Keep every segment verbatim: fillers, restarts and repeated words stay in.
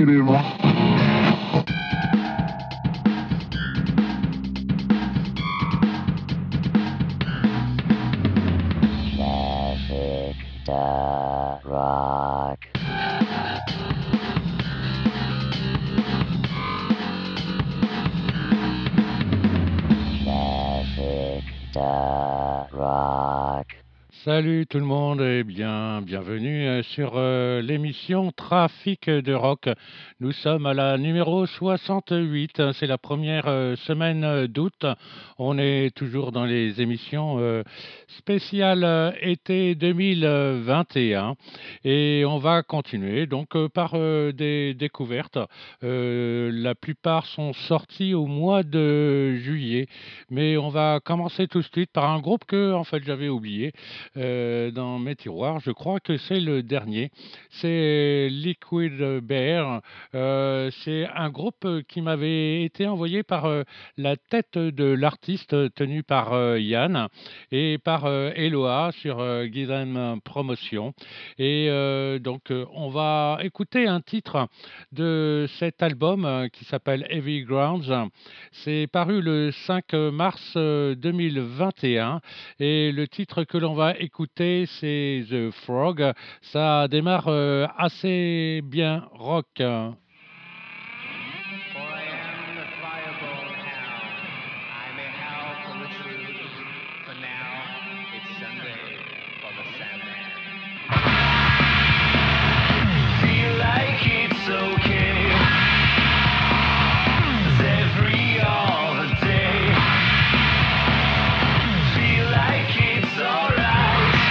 Rock. Classic rock. Salut tout le monde et bien, bienvenue sur euh, l'émission Trafic de Rock. Nous sommes à la numéro soixante-huit, c'est la première euh, semaine d'août. On est toujours dans les émissions euh, spéciales euh, été deux mille vingt et un et on va continuer donc euh, par euh, des découvertes. Euh, la plupart sont sorties au mois de juillet, mais on va commencer tout de suite par un groupe que en fait j'avais oublié. Euh, dans mes tiroirs. Je crois que c'est le dernier. C'est Liquid Bear. Euh, c'est un groupe qui m'avait été envoyé par euh, la tête de l'artiste tenu par euh, Yann et par euh, Eloa sur euh, Guidem Promotion. Et euh, donc euh, on va écouter un titre de cet album euh, qui s'appelle Heavy Grounds. C'est paru le cinq mars euh, deux mille vingt et un et le titre que l'on va écouter, c'est The Frog. Ça démarre euh, assez bien rock.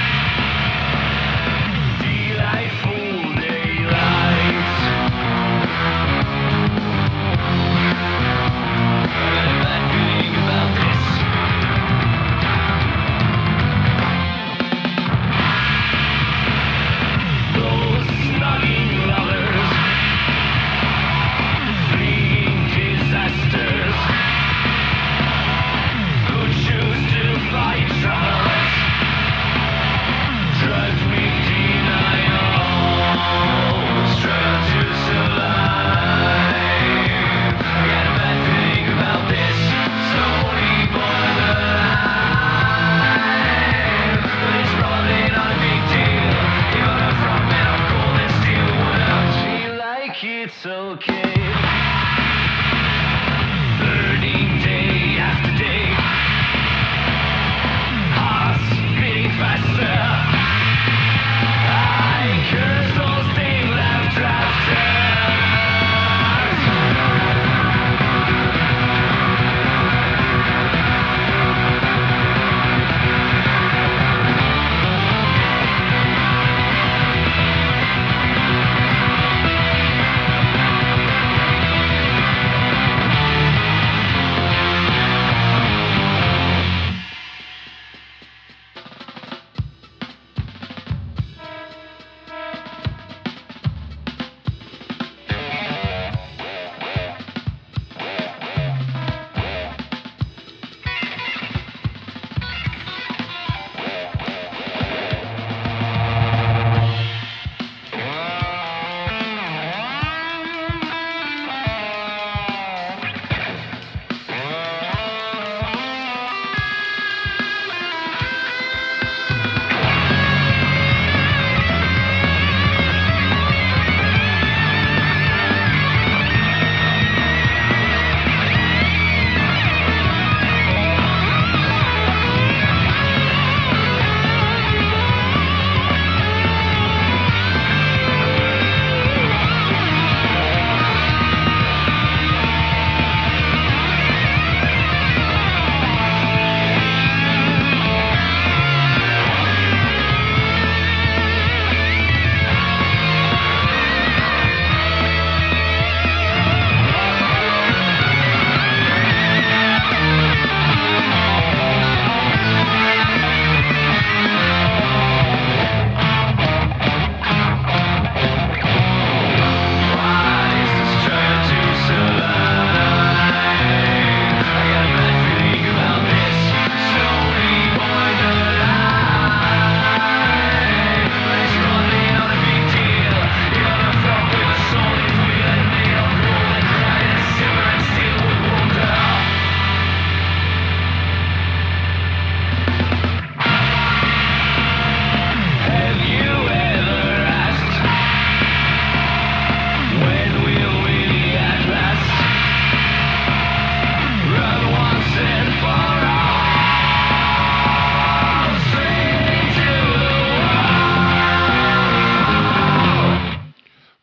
Delightful daylight.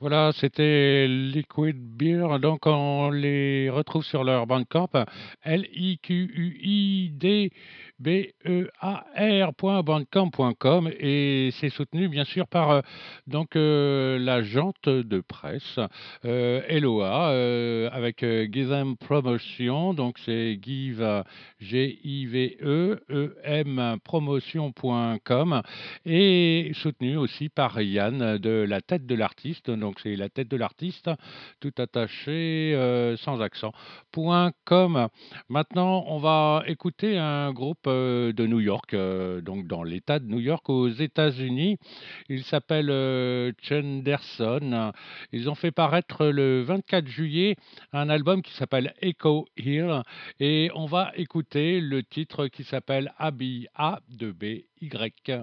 Voilà, c'était Liquid Beer. Donc, on les retrouve sur leur Bandcamp, L I Q U I D B E A R point bandcamp point com, et c'est soutenu bien sûr par euh, donc euh, la jante de presse euh, L O A euh, avec euh, Gizem Promotion. Donc c'est Give euh, G I V E E M promotion point com, et soutenu aussi par Yann de La Tête de l'Artiste. Donc c'est La Tête de l'Artiste, tout attaché, euh, sans accent, point .com. Maintenant, on va écouter un groupe euh, de New York, euh, donc dans l'État de New York aux États-Unis. Il s'appelle euh, Chenderson. Ils ont fait paraître le vingt-quatre juillet un album qui s'appelle Echo Hill, et on va écouter le titre qui s'appelle A B A deux B Y.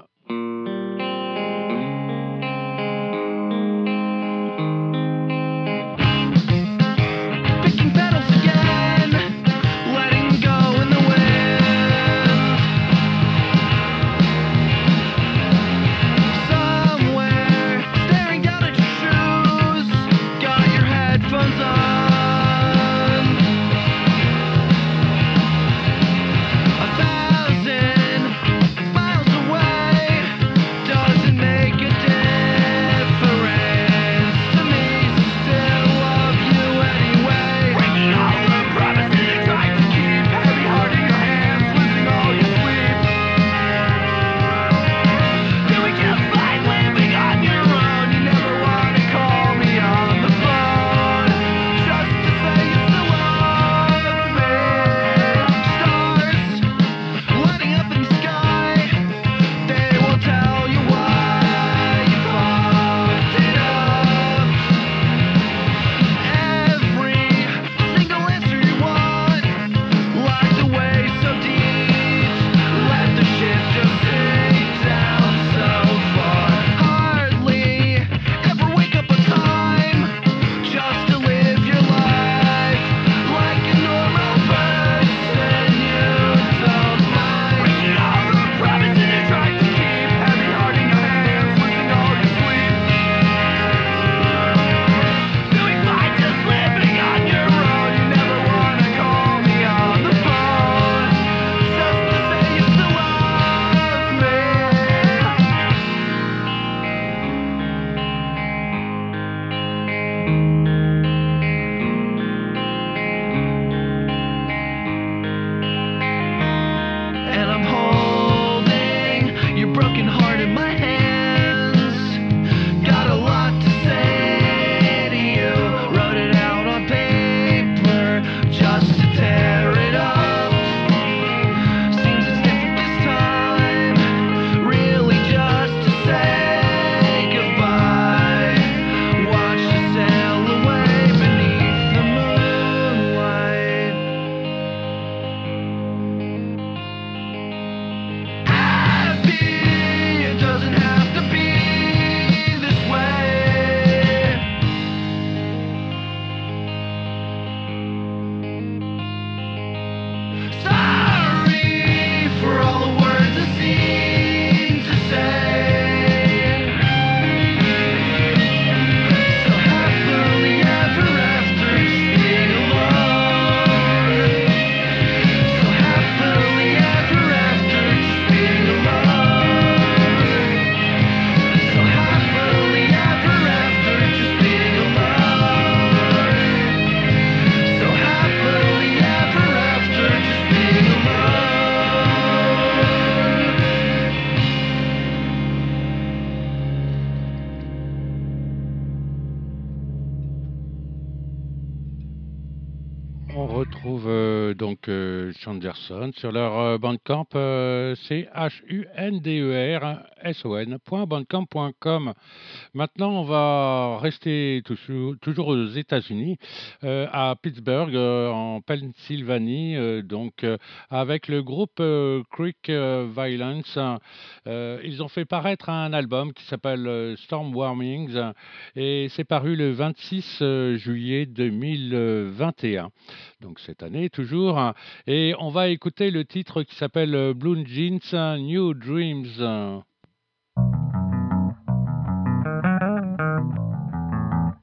On retrouve euh, donc euh, Chanderson sur leur euh, Bandcamp, euh, C H U N D E R S O N point bandcamp point com. Maintenant, on va rester toujours, toujours aux États-Unis, euh, à Pittsburgh, euh, en Pennsylvanie, euh, donc euh, avec le groupe euh, Creek euh, Violence. Euh, ils ont fait paraître un album qui s'appelle euh, Storm Warmings, et c'est paru le vingt-six euh, juillet deux mille vingt et un. Donc cette année toujours. Et on va écouter le titre qui s'appelle euh, Blue Jeans New Dreams.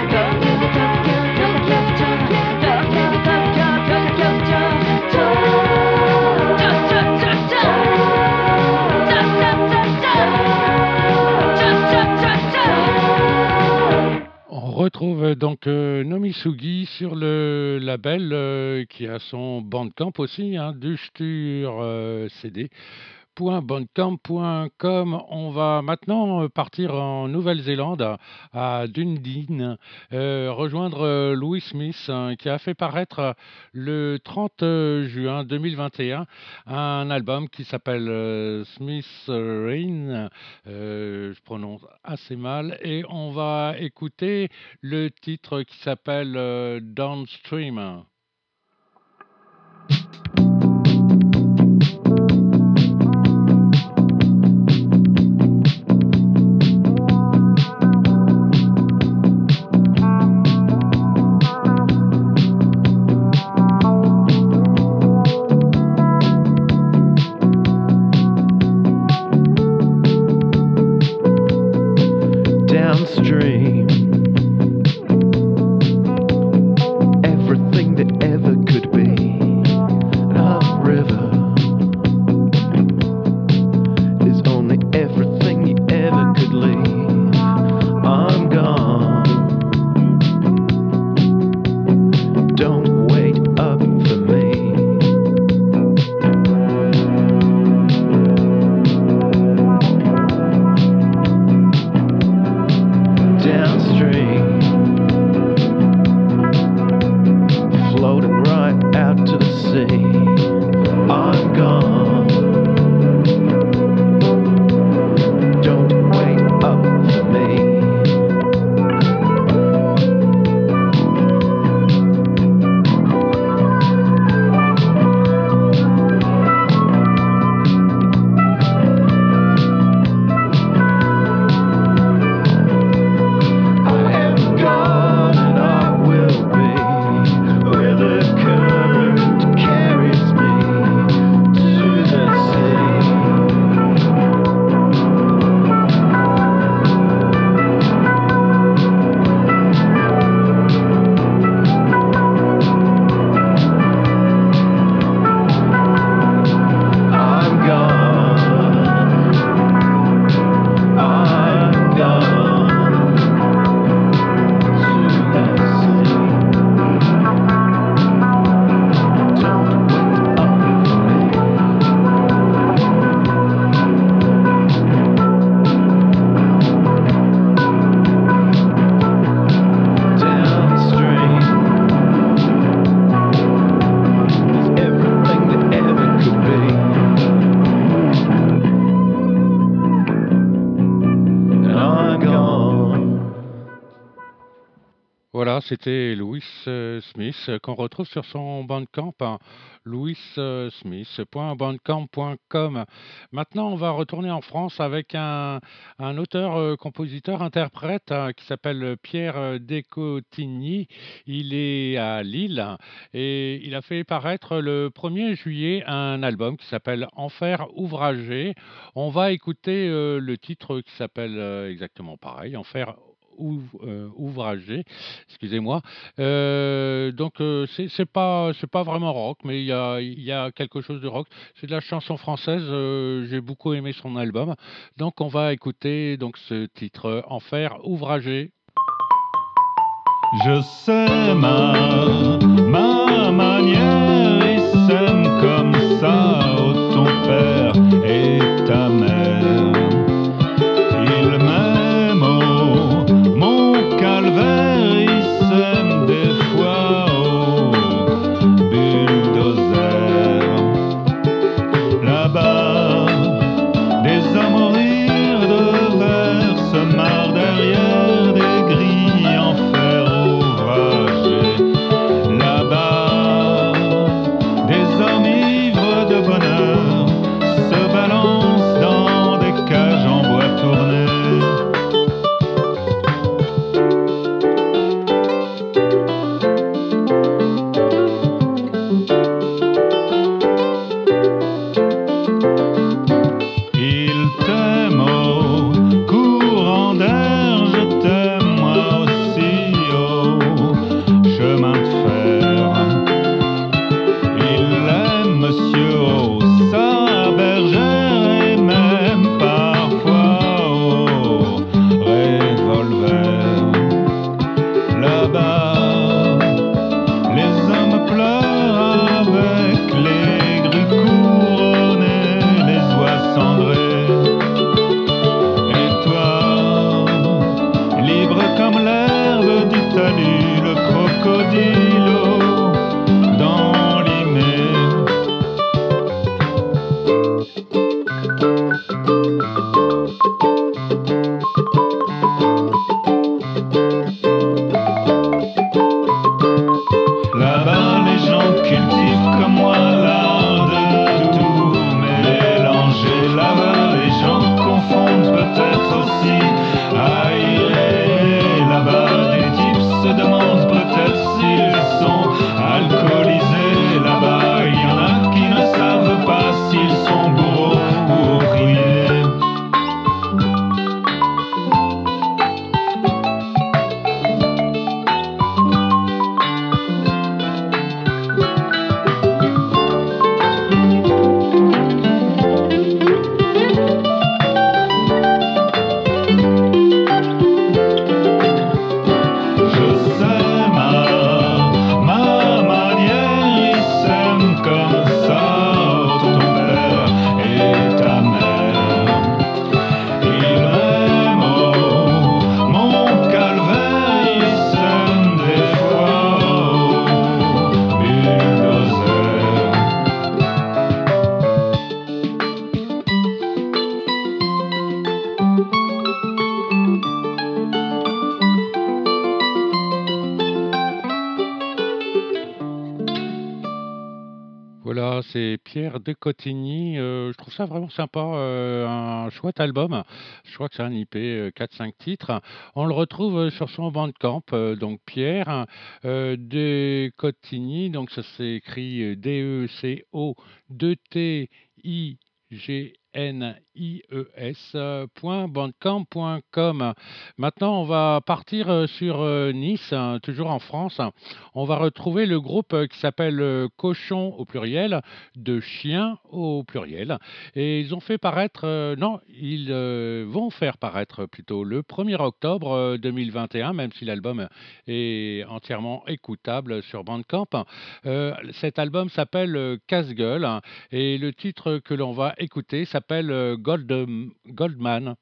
On retrouve donc euh, Nomisugi sur le label euh, qui a son Bandcamp aussi, hein, Duchtur euh, C D. .bandcamp point com. On va maintenant euh, partir en Nouvelle-Zélande, à, à Dunedin, euh, rejoindre euh, Louis Smith, hein, qui a fait paraître euh, le trente juin deux mille vingt et un un album qui s'appelle euh, Smith Rain, euh, je prononce assez mal, et on va écouter le titre qui s'appelle euh, Downstream. Downstream, everything that c'était Louis euh, Smith euh, qu'on retrouve sur son Bandcamp, hein, louis smith point bandcamp point com. Maintenant, on va retourner en France avec un, un auteur, euh, compositeur, interprète hein, qui s'appelle Pierre euh, Descotigny. Il est à Lille hein, et il a fait paraître le premier juillet un album qui s'appelle Enfer ouvragé. On va écouter euh, le titre qui s'appelle euh, exactement pareil, Enfer ouv- euh, ouvragé, excusez-moi. Euh, donc euh, c'est c'est pas c'est pas vraiment rock, mais il y a il y a quelque chose de rock. C'est de la chanson française. Euh, j'ai beaucoup aimé son album. Donc on va écouter donc ce titre euh, Enfer ouvragé. Je sais ma, ma manière, ils s'aiment comme ça, oh, ton père et ta mère. Ils m'aiment, oh, mon calvaire, ils s'aiment des fois, oh, bulldozer. Là-bas, des hommes au rire de verre se marrent derrière des grilles en fer ouvragé. Là-bas, des hommes ivres de bonheur se balancent dans des cages en bois tourné. Il t'aime au courant d'air, je t'aime moi aussi au chemin de fer. Il aime monsieur au sa bergère et même parfois au revolver. Là-bas, les hommes pleurent avec les grues couronnées, les oies cendrées. Et toi, libre comme l'herbe du talus, le crocodile dans l'imé. Là-bas, les gens cultivent comme moi l'art de tout mélanger. Là-bas, les gens confondent peut-être aussi aïrés. Là-bas, des types se demandent peut-être s'ils sont alcoolisés. Là-bas, il y en a qui ne savent pas s'ils sont bourreaux ou ouvriers. Je sais ma, ma manière, ils s'aiment comme ça, oh, ton père et ta mère. Ils m'aiment, oh, mon calvaire, ils s'aiment des fois, oh, bulldozer. Voilà, c'est Pierre Descotigny. Euh, je trouve ça vraiment sympa, euh, un chouette album. Je crois que c'est un I P, euh, quatre cinq titres. On le retrouve euh, sur son Bandcamp, euh, donc Pierre euh, Descotigny. Donc ça s'écrit euh, D E C O deux T I G N I E S euh, point bandcamp point com. Maintenant, on va partir euh, sur euh, Nice, hein, toujours en France. On va retrouver le groupe euh, qui s'appelle euh, Cochon au pluriel, de Chien au pluriel. Et ils ont fait paraître, euh, non, ils euh, vont faire paraître plutôt le premier octobre euh, deux mille vingt et un, même si l'album est entièrement écoutable sur Bandcamp. Euh, cet album s'appelle euh, Casse-gueule hein, et le titre que l'on va écouter s'appelle euh, Gold, Goldman.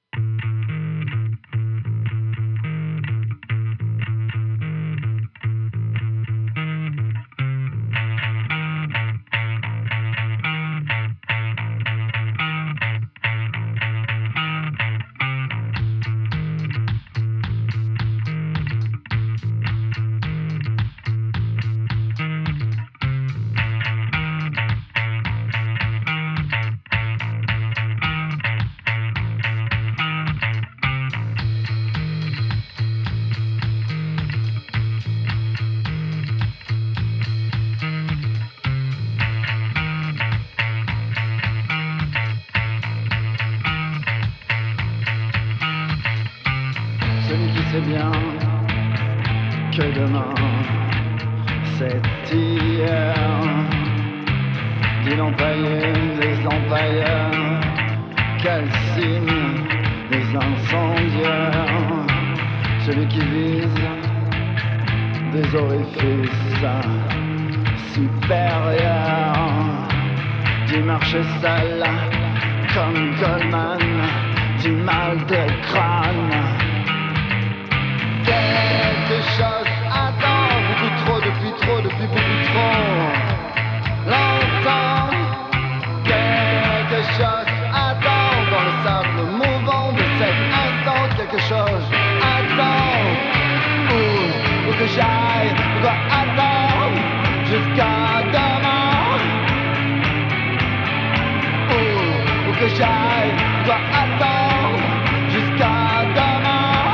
c'est hier. Dit l'empaillé des empailleurs, calcine des incendiaires, celui qui vise des orifices supérieurs, du marché sale comme Goldman, du mal de crâne. Quelque chose attend beaucoup trop, depuis trop, depuis beaucoup trop longtemps. Quelque chose attend dans le sable mouvant de cet instant. Quelque chose attend. Où, où que j'aille, je dois attendre jusqu'à demain. Où, où que j'aille, je dois attendre jusqu'à demain.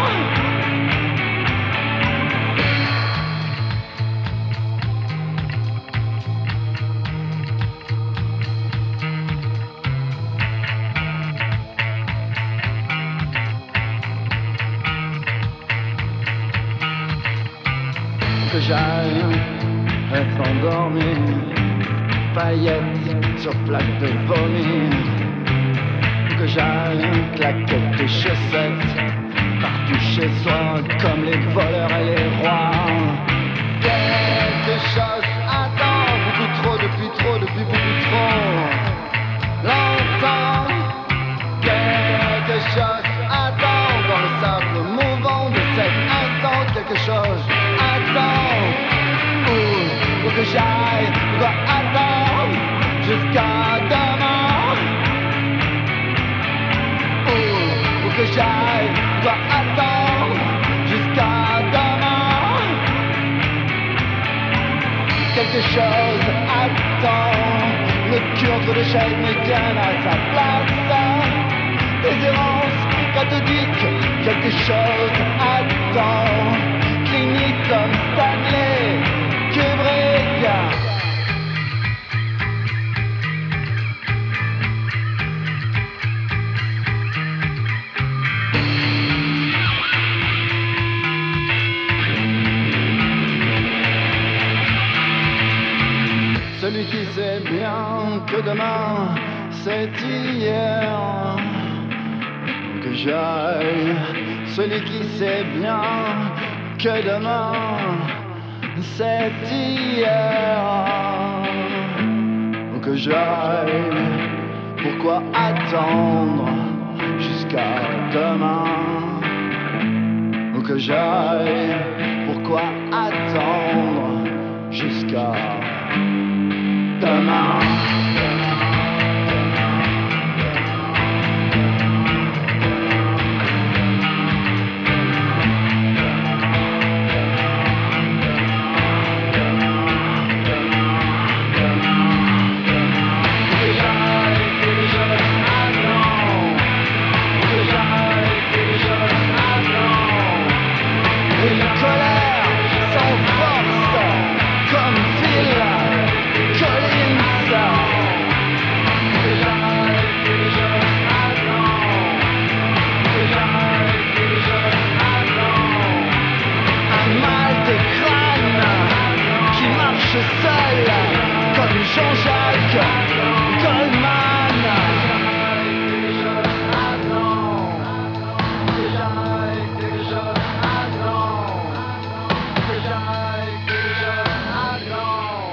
Que j'aille être endormi, paillettes sur plaque de vomi. Que j'aille claquer tes chaussettes partout chez soi comme les voleurs et les rois. Quelque chose attend beaucoup trop, depuis trop, depuis beaucoup trop longtemps. Quelque chose attend dans le sable mouvant de cet instant. Quelque chose attend. Où, où que j'aille, je dois attendre jusqu'à demain. Où, où que j'aille, je dois attendre jusqu'à demain. Quelque chose attend. Le cul entre les chaises mais bien à sa place. Des errances cathodiques. Quelque chose attend. Clinique comme Stanley Kubrick. Celui qui sait bien que demain c'est hier. Que j'aille, celui qui sait bien que demain c'est hier. Où que j'aille, pourquoi attendre jusqu'à demain? Où que j'aille, pourquoi attendre jusqu'à demain? Seul comme Jean-Jacques Goldman. Quelque chose attend. Que j'aille, quelque chose attend. Que j'aille, quelque chose attend.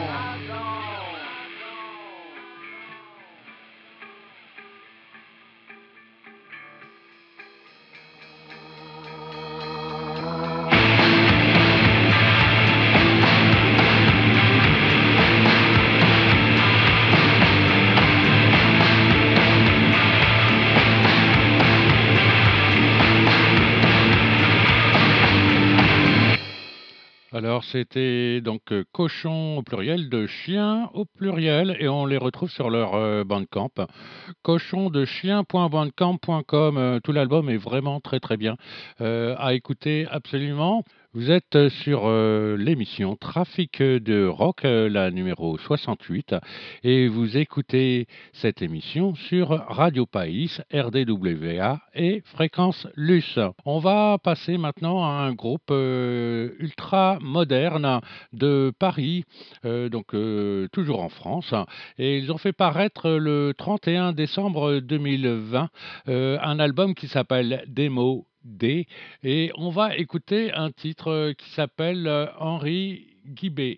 Alors, c'était donc euh, cochon au pluriel, de chien au pluriel, et on les retrouve sur leur euh, Bandcamp. cochon de chien point bandcamp point com. Euh, tout l'album est vraiment très très bien euh, à écouter absolument. Vous êtes sur euh, l'émission Trafic de Rock, euh, la numéro soixante-huit, et vous écoutez cette émission sur Radio País, R D W A et Fréquence Luce. On va passer maintenant à un groupe euh, ultra moderne de Paris, euh, donc euh, toujours en France, et ils ont fait paraître le trente et un décembre deux mille vingt euh, un album qui s'appelle Démo D, et on va écouter un titre qui s'appelle euh, Henri Guibé.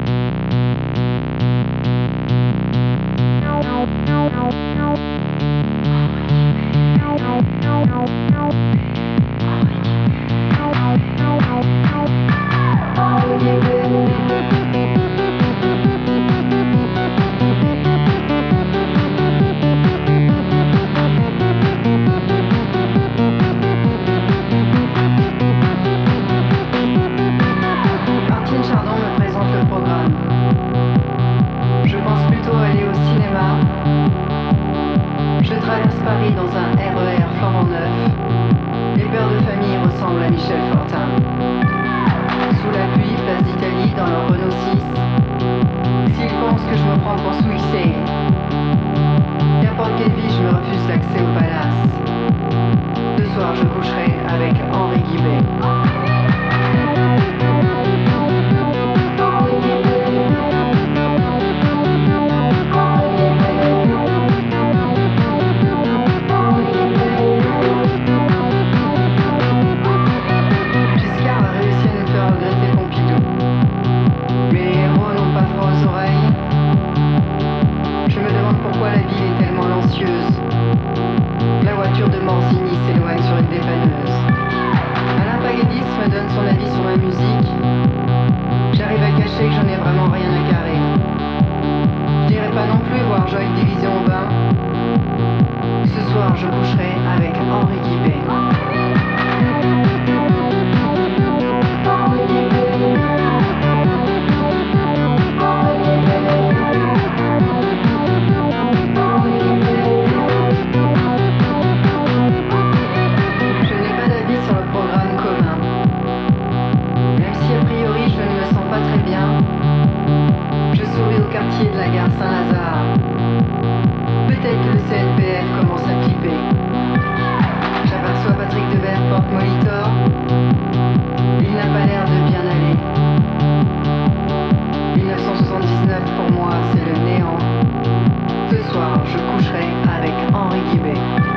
Paris dans un R E R flambant neuf. Les pères de famille ressemblent à Michel Fortin. Sous la pluie, place d'Italie dans leur Renault six. S'ils pensent que je me prends pour Swissé, n'importe quelle vie, je me refuse l'accès au palace. Ce soir, je coucherai avec Henri Guibé. La voiture de Morzini s'éloigne sur une dépanneuse. Alain Pagadiz me donne son avis sur ma musique. J'arrive à cacher que j'en ai vraiment rien à carrer. Je n'irai pas non plus voir Joy Division au bain. Ce soir je coucherai avec Henri Guibé. De la gare Saint-Lazare. Peut-être que le C N P F commence à clipper. J'aperçois Patrick Devers porte Molitor. Il n'a pas l'air de bien aller. dix-neuf cent soixante-dix-neuf pour moi c'est le néant. Ce soir je coucherai avec Henri Guibé.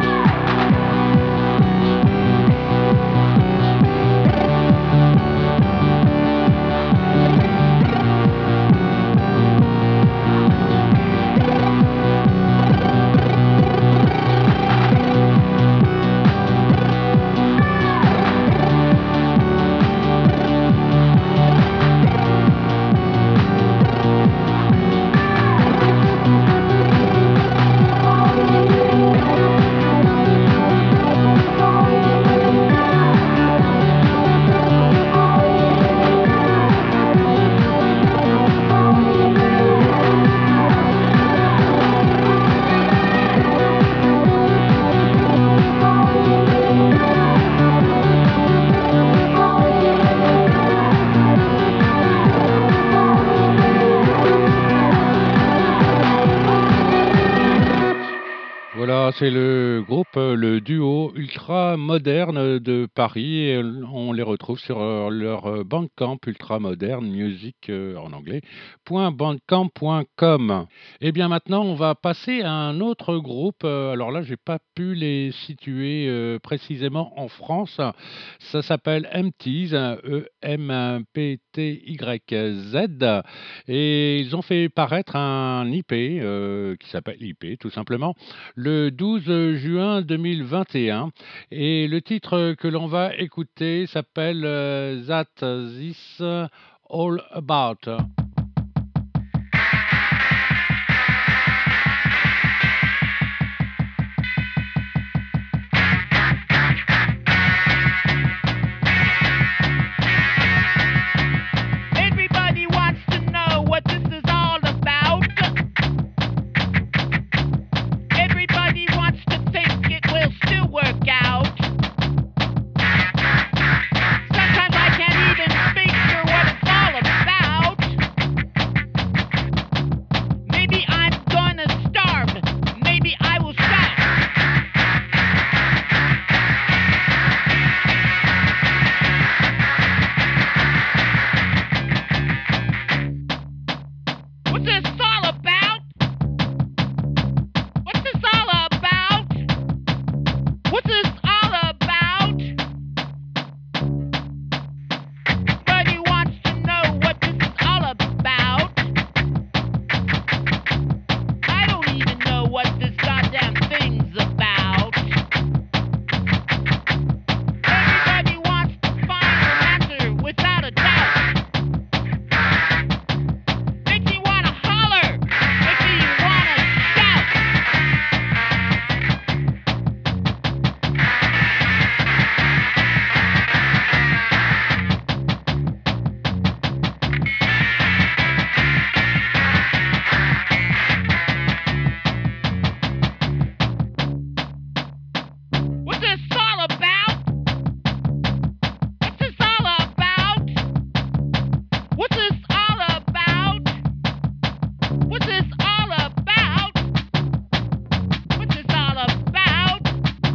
C'est le groupe, le duo ultra moderne de Paris. Et on les retrouve sur leur Bandcamp ultra moderne music en anglais .bandcamp point com. Et bien maintenant, on va passer à un autre groupe. Alors là, j'ai pas pu les situer euh, précisément en France. Ça s'appelle Empties, E M P T Y Z, et ils ont fait paraître un I P euh, qui s'appelle I P tout simplement le douze juin deux mille vingt et un, et le titre que l'on va écouter s'appelle euh, That This All About. Sometimes I can't even What's this all about? What's this all about? What's this all about? Everybody wants to know what this is all about. I don't even know what this goddamn thing's about. Everybody wants to find an answer without a doubt. Makes me wanna holler. Makes me wanna shout. What's this all about? What's this all about? What's this all about? What's this all about? What's this all about?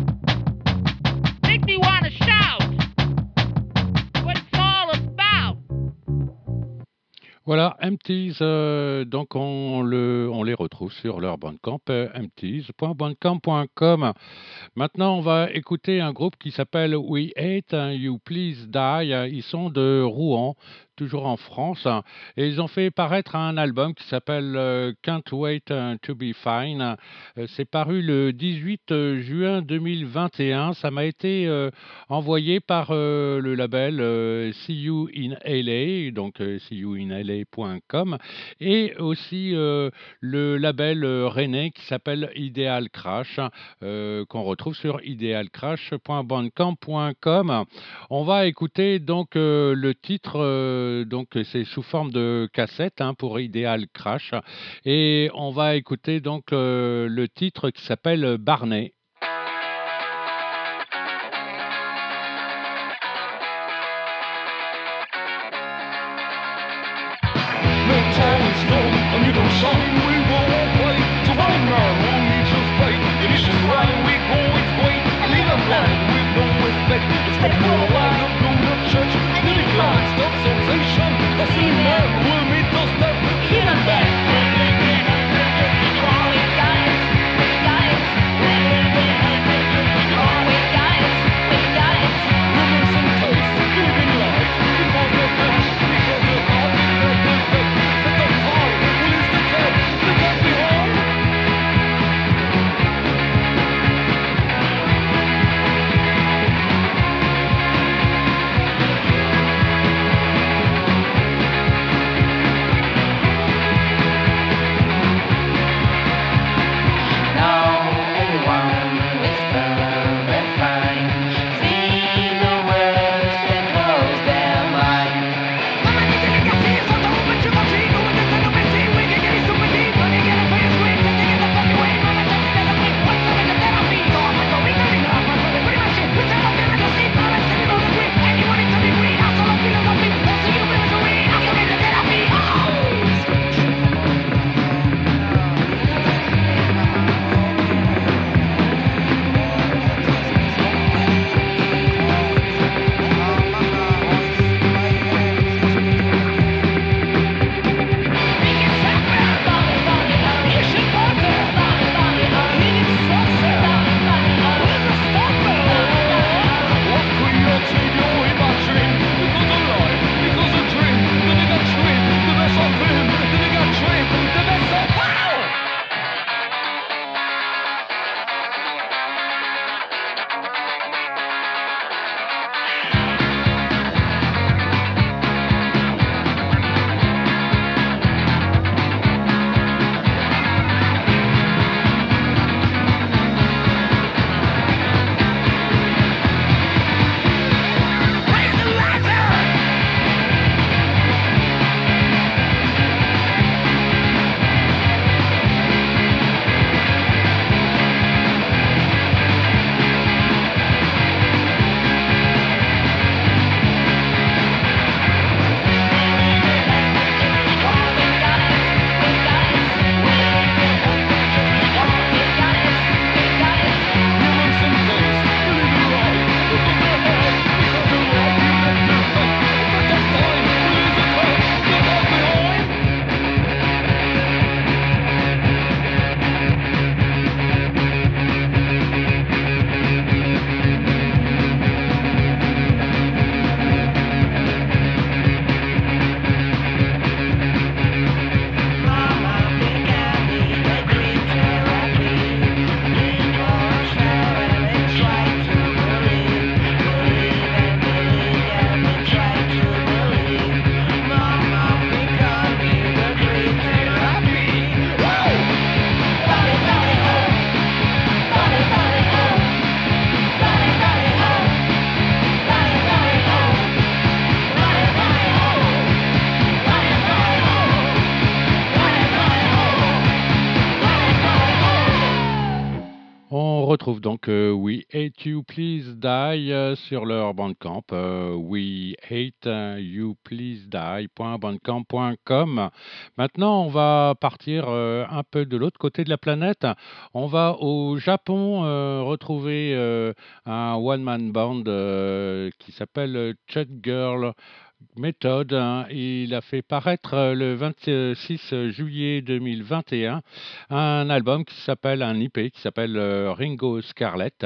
Make me wanna shout. What it's all about. Voilà, Empties, euh, donc on, le, on les retrouve sur leur Bandcamp, euh, empties point bandcamp point com. Maintenant, on va écouter un groupe qui s'appelle We Hate You Please Die. Ils sont de Rouen, toujours en France, et ils ont fait paraître un album qui s'appelle euh, Can't Wait to Be Fine. Euh, c'est paru le dix-huit juin deux mille vingt et un. Ça m'a été euh, envoyé par euh, le label euh, See You in L A, donc euh, see you in L A point com, et aussi euh, le label euh, rennais qui s'appelle Ideal Crash, euh, qu'on retrouve sur ideal crash point bandcamp point com. On va écouter donc euh, le titre, euh, donc c'est sous forme de cassette hein, pour Ideal Crash, et on va écouter donc euh, le titre qui s'appelle Barney. Because retrouve donc euh, We Hate You Please Die euh, sur leur Bandcamp, euh, we hate you please die.bandcamp.com. Maintenant, on va partir euh, un peu de l'autre côté de la planète. On va au Japon euh, retrouver euh, un one-man band euh, qui s'appelle Chut Girl Méthode, hein. Il a fait paraître euh, le vingt-six juillet deux mille vingt et un un album qui s'appelle, un I P qui s'appelle euh, Ringo Scarlett.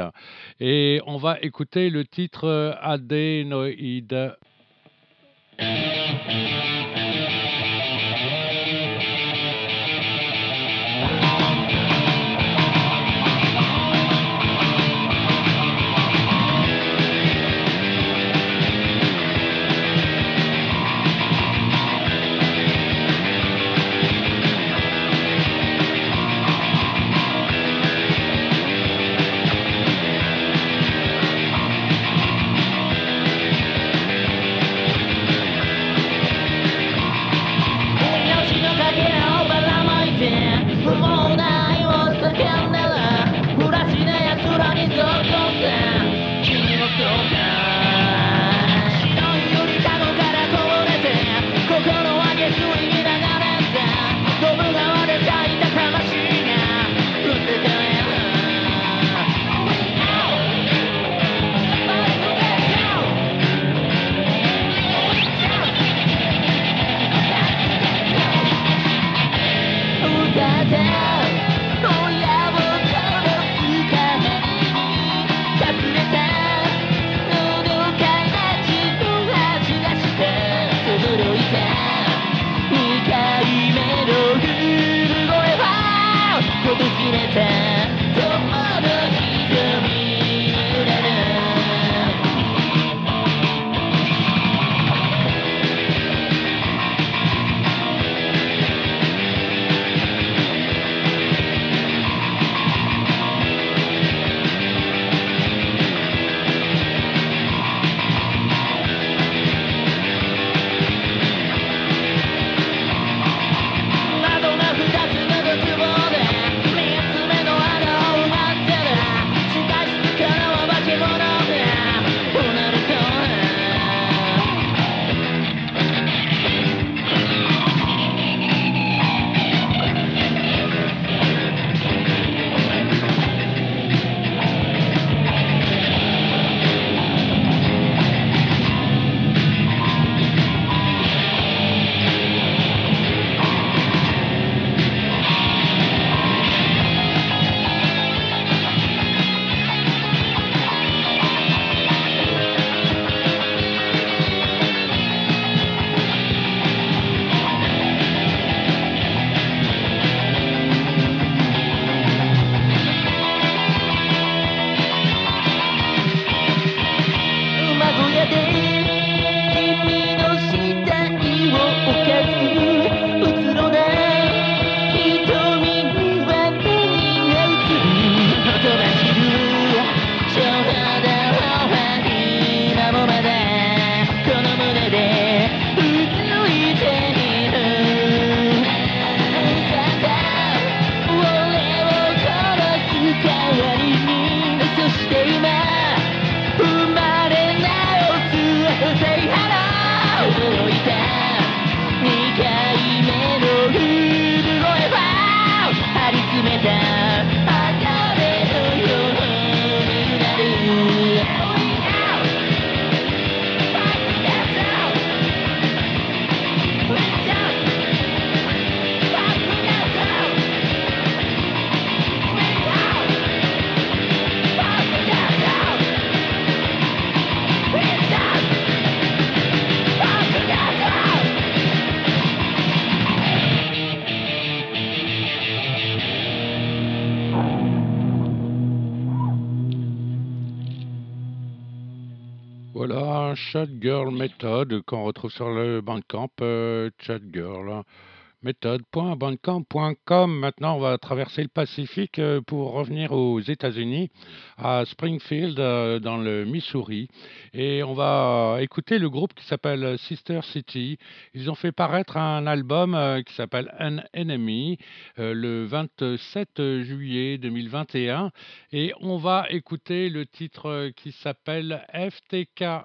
Et on va écouter le titre euh, Adenoid. Voilà, Chat Girl Method qu'on retrouve sur le Bandcamp, euh, Chat Girl méthode point bandcamp point com. Maintenant, on va traverser le Pacifique euh, pour revenir aux États-Unis, à Springfield, euh, dans le Missouri. Et on va écouter le groupe qui s'appelle Sister City. Ils ont fait paraître un album euh, qui s'appelle An Enemy euh, le vingt-sept juillet deux mille vingt et un. Et on va écouter le titre euh, qui s'appelle F T K.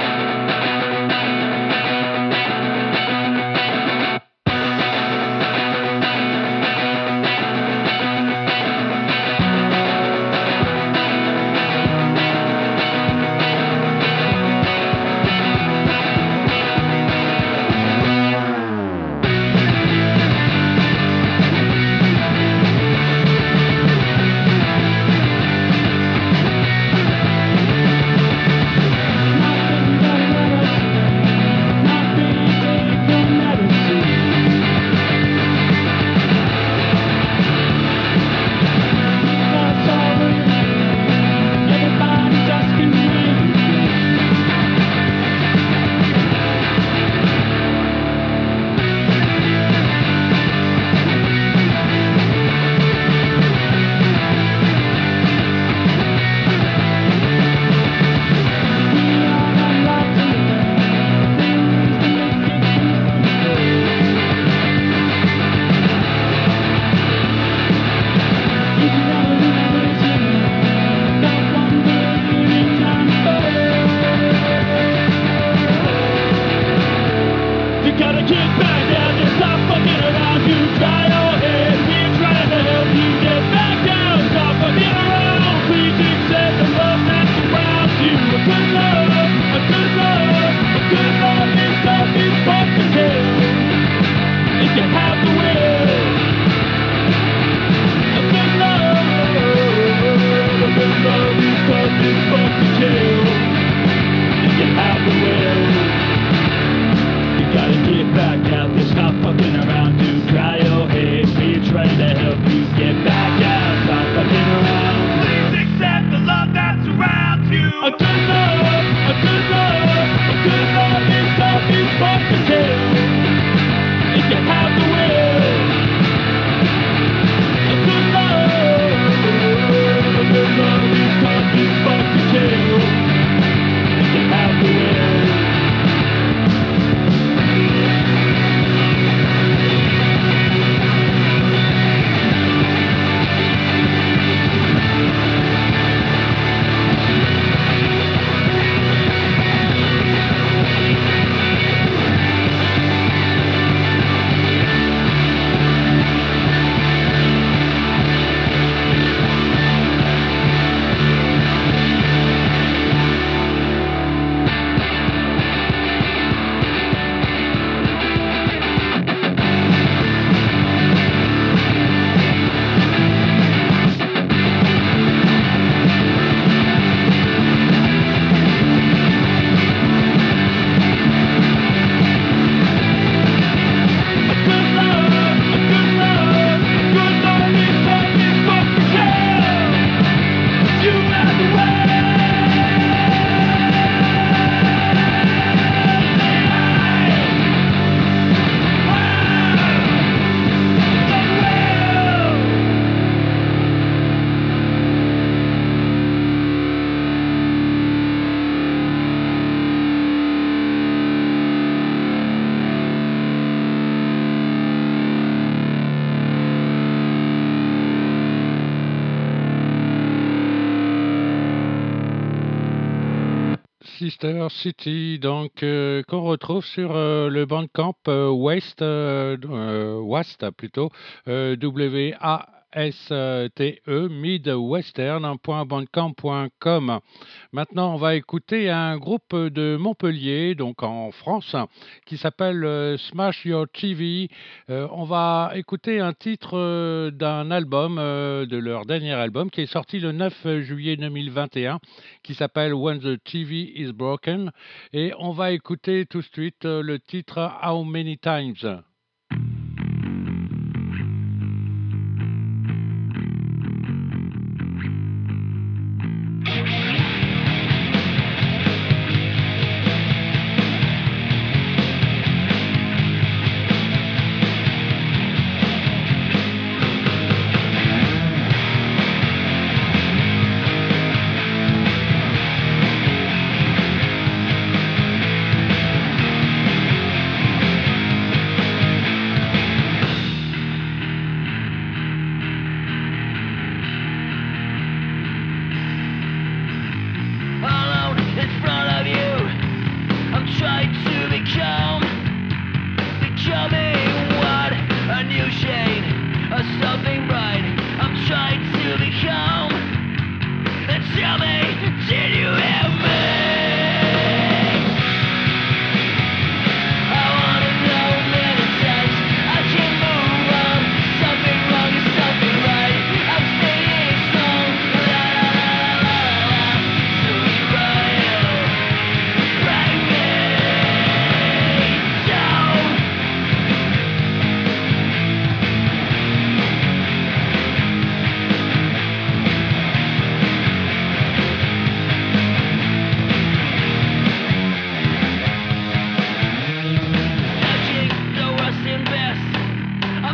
Sister City, donc euh, qu'on retrouve sur euh, le Bandcamp euh, West, euh, euh, Wast plutôt, euh, W A S T E, midwestern point bandcamp point com. Maintenant, on va écouter un groupe de Montpellier, donc en France, qui s'appelle euh, Smash Your T V. Euh, on va écouter un titre euh, d'un album, euh, de leur dernier album, qui est sorti le neuf juillet deux mille vingt et un, qui s'appelle When the T V is Broken. Et on va écouter tout de suite euh, le titre How Many Times.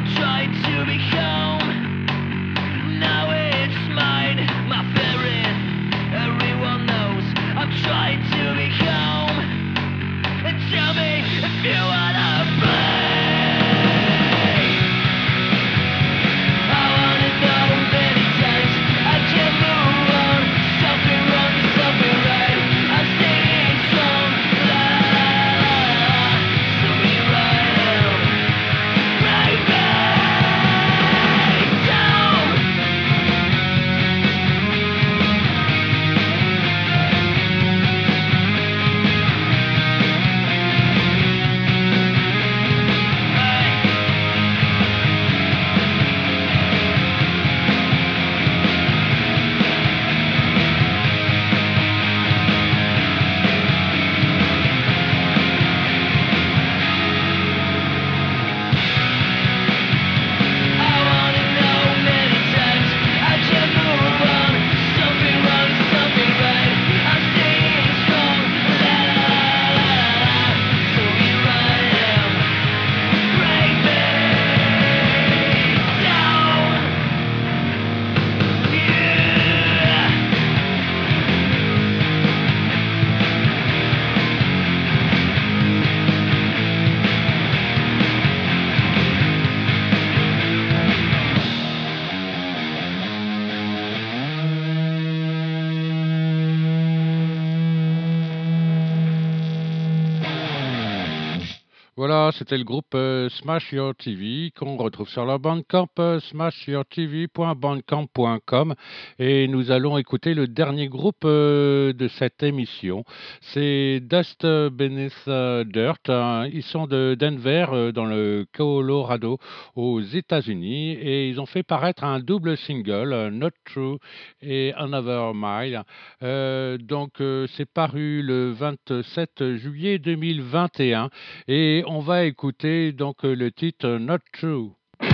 Voilà, c'était le groupe euh, Smash Your T V qu'on retrouve sur leur Bandcamp, euh, smash your t v point bandcamp point com. Et nous allons écouter le dernier groupe euh, de cette émission. C'est Dust Beneath euh, Dirt. Hein. Ils sont de Denver, euh, dans le Colorado, aux États-Unis. Et ils ont fait paraître un double single, euh, Not True et Another Mile. Euh, donc, euh, c'est paru le vingt-sept juillet deux mille vingt et un. Et on va écouter donc euh, le titre Not True.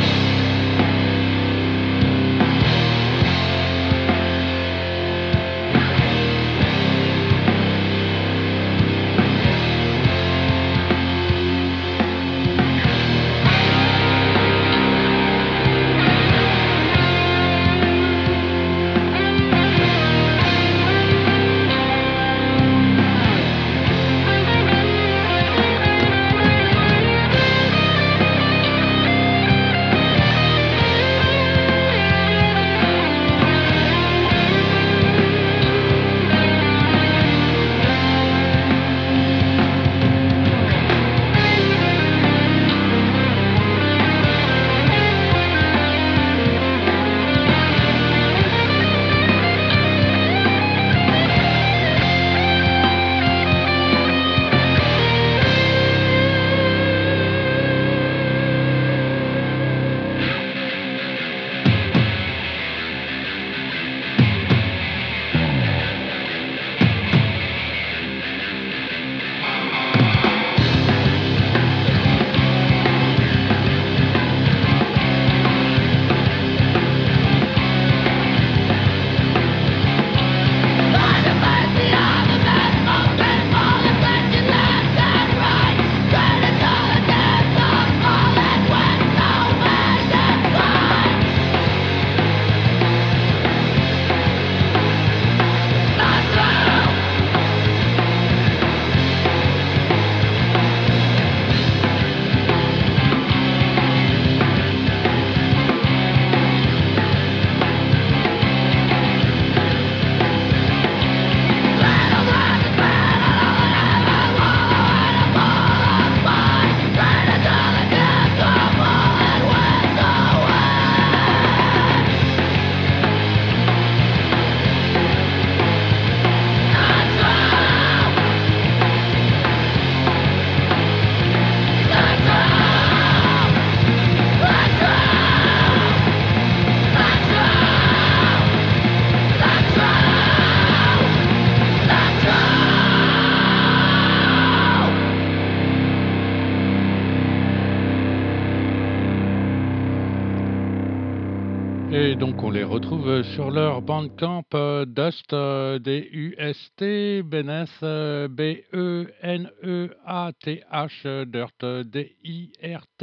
Et donc on les retrouve sur leur Bandcamp, euh, Dust, euh, D U S T, Beneath, euh, B E N E A T H, euh, Dirt, euh, D I R T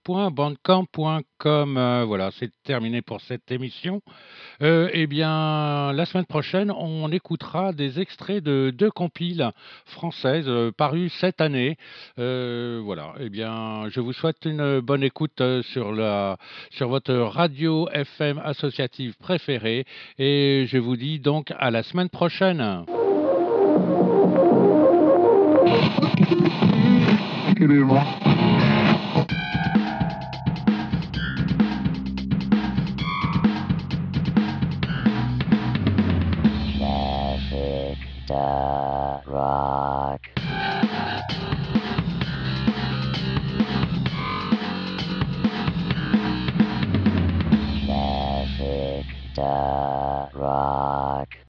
point bandcamp point com. Euh, voilà, c'est terminé pour cette émission. Euh, eh bien, la semaine prochaine, on écoutera des extraits de deux compiles françaises euh, parues cette année. Euh, voilà, eh bien, je vous souhaite une bonne écoute euh, sur, la, sur votre radio F M associative préférée et je vous dis donc à la semaine prochaine. Rock. Traffic. Rock.